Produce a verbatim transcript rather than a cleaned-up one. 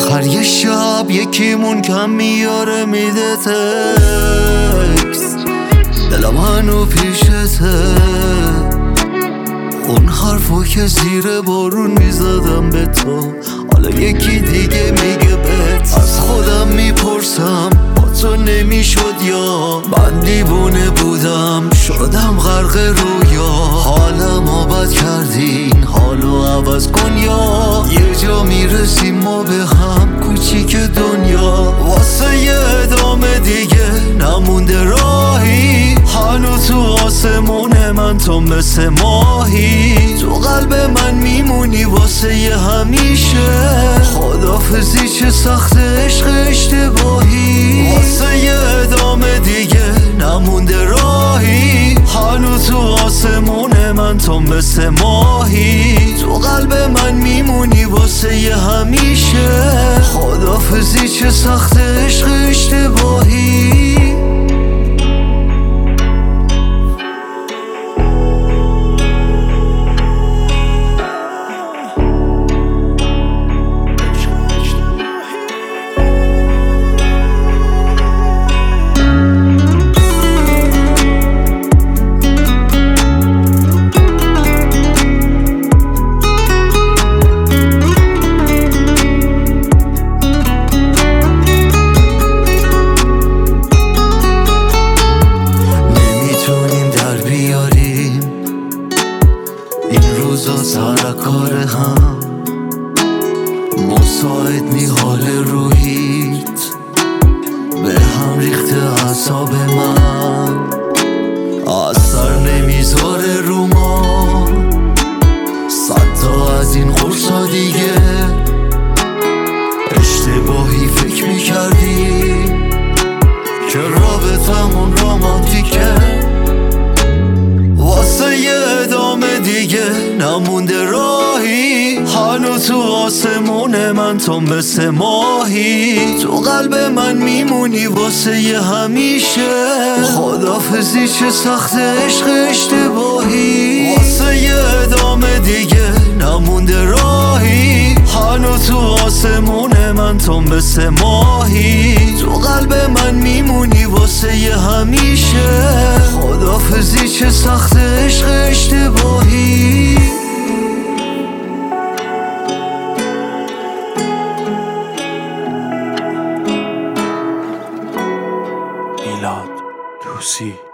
آخر یه شب یکیمون کم میاره میده تکست، دلم هنو پیشته، اون حرفو که زیر بارون میزدم به تو حالا یکی دیگه میگه بهت. از خودم میپرسم با تو نمیشد یا من دیوونه بودم شدم غرق رویا. حالمو بد کردین حالو عوض کن یا یه جا میرسیم ما به هم کوچیک دنیا. واسه یه ادامه دیگه نمونده راهی، هنو تو آسمون من تو مثل ماهی، تو قلب من میمونی واسه یه همیشه. خدافزی چه سخت عشق اشتباهی، واسه یه ادامه دیگه نمونده راهی، هنو تو آسمون من تو مثل ماهی، تو قلب من میمونی واسه یه همیشه. خدافزی چه سخت عشق اشتباهی. این روزا سر کار هم مساعد نی حال روحیت، به هم ریخته اعصاب من، اثر نمیذاره رو ما. صد تا از این قرصا دیگه اشتباهی فکر میکردی که رابطمون رمانتیکه. واسه یه ادامه دیگه نمونده راهی، هنو تو آسمون من تو مثل ماهی، تو قلب من میمونی واسه یه همیشه. خدافزی چه سخت عشق اشتباهی، واسه یه ادامه دیگه نمونده راهی، هنو تو آسمون من تو مثل ماهی، تو قلب من میمونی واسه یه همیشه. خدافزی چه سخت عشق اشتباهی. میلاد توسی